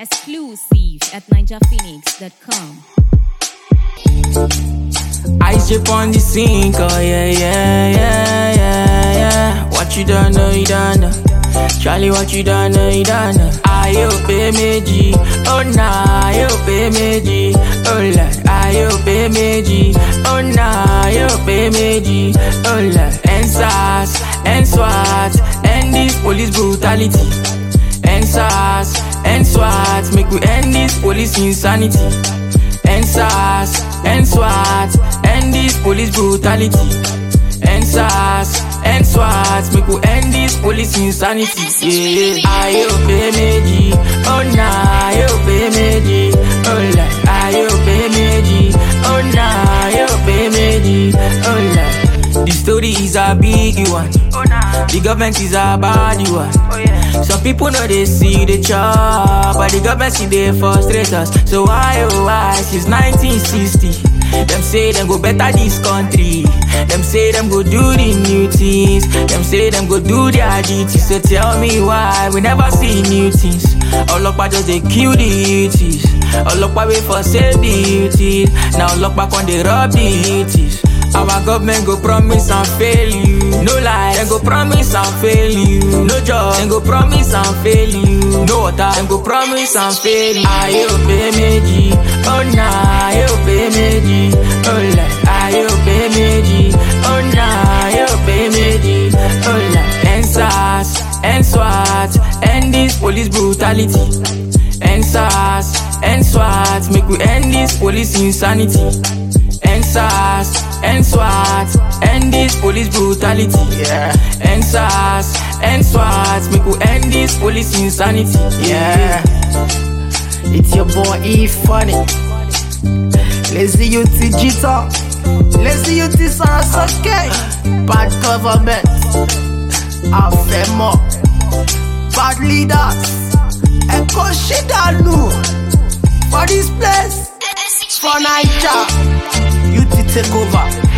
Exclusive at ninjaphoenix.com. I strip on the sink, oh yeah. What you done, no you done. Charlie, what you done, no you done. Ayo pay meji, oh nah, ayo pay meji, oh lad, ayo pay meji, oh nah, ayo pay meji, oh lad. And SARS, and SWAT, and this police brutality. And SARS, and SWAT, make we end this police insanity. And SARS, and SWAT, end this police brutality. And SARS, and SWAT, make we end this police insanity. Yeah, ayo pay meji, oh nah, ayo pay meji, oh la, ayo pay meji, oh nah, ayo pay meji, oh la. The story is a big one. The government is a bad one. Some people know they see the job, but the government see they frustrate us. So why, oh why, since 1960 them say them go better this country. Them say them go do the new things. Them say them go do their duty. So tell me why we never see new things. All up just they kill the youths. All up wait for save the youths. Now all up on the rob the youths. Our government go promise and fail you. No life, them go promise and fail you. No job, them go promise and fail you. No water, them go promise and fail you. Ayo pay meji, oh nah, ayo pay meji, oh la, ayo pay meji, oh nah, ayo pay meji, oh la. And SARS, and SWAT, end this police brutality. And SARS, and SWAT, make we end this police insanity. And SARS, and SWAT, end this police brutality. Yeah. And SARS, and SWAT, make we end this police insanity. Yeah. It's your boy E-Funny. Lazy youth digital. Lazy youth is okay. Bad government. Afemo. Bad leaders. Eko Shidanu. For this place. For Niger. Youth take over.